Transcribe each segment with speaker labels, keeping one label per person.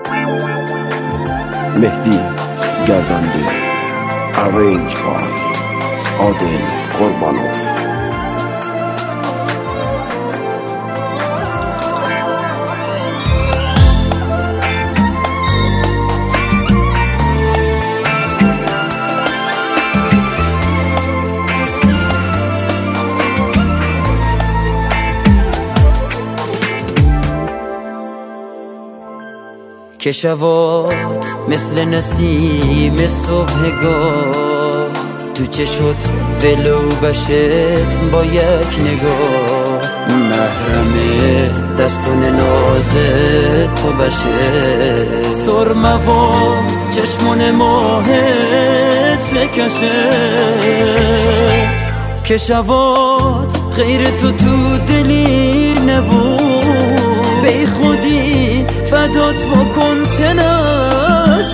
Speaker 1: مهدی گردنده، ارنج بای عادل قربانوف.
Speaker 2: که شبات مثل نسیم صبحگاه تو چشت ولو بشت با یک نگاه، محرم دستون ناز تو بشه، سرمه و چشمون ماهت بکشه. که شبات غیر تو دلی نبود، بی خودی فدات بکن تنست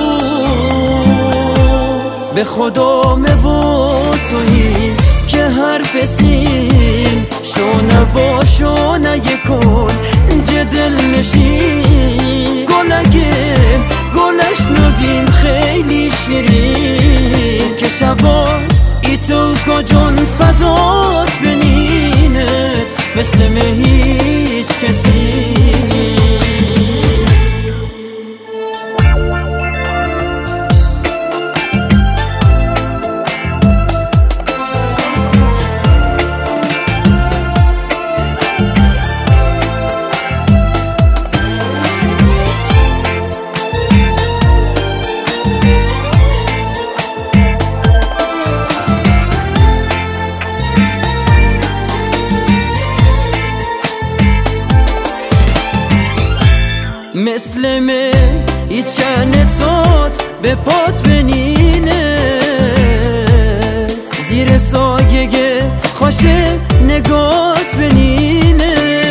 Speaker 2: وجود. به خدا و تویی که حرف سین شونه کن جدل نشین. گلگیم گلش نویم خیلی شیرین، که شبات ای تو کجان فدات بنینت مثل هیچ کسی. مثل من هیچ کنتات به پات بنینه، زیر سایه خوش نگات بنینه.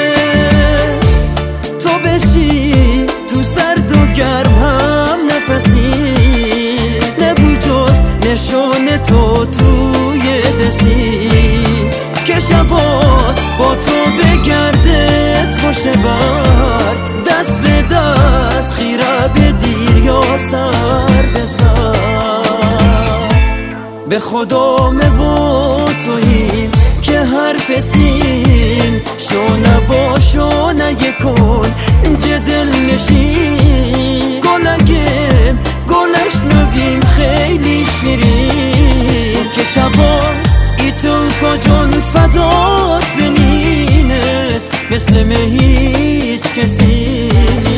Speaker 2: تو بشی تو سرد و گرم هم نفسی، نبو جز نشان تو توی دستی. که شبات با تو بگردت باشه بر دست به دست، خیره به دیر یا سر به سر. به خدا و توییم که حرف سین شونه کن جدل نشین. گلگیم گلش نویم خیلی شیرین، که شبات ای تو کجان فدات بنینت مثل هیچ کسی.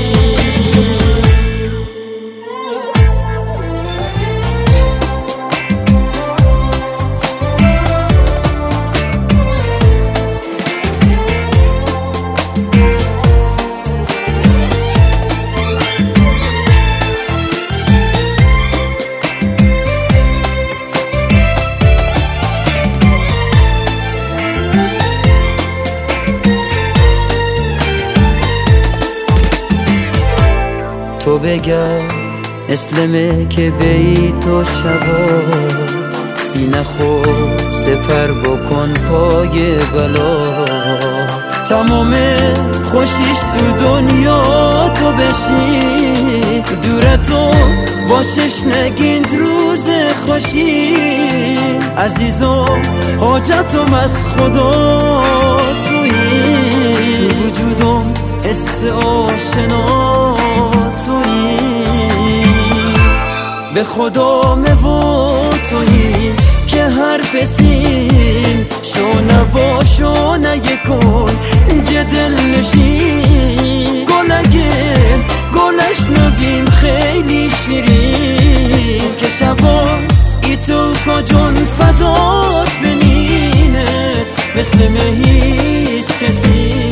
Speaker 2: تو بگم اسلمه که بی تو شبا، سینه خود سپر بکن پای بلا. تمام خوشیش تو دنیا تو بشی، دورتو باشش نگیند روز خوشی. عزیزم حاجتم از خدا تویی، تو وجودم حس آشنا تویی. به خدا و تویی که حرف سین شونه کن جدل نشین. گلگیم گلش نویم خیلی شیرین، که شبات ای تو کجان فدات بنینت مثل هیچ کسی.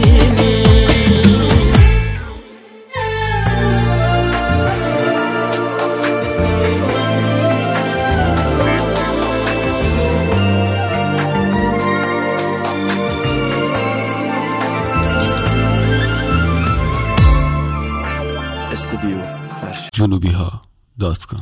Speaker 1: استودیو فرش
Speaker 3: جنوبیها.com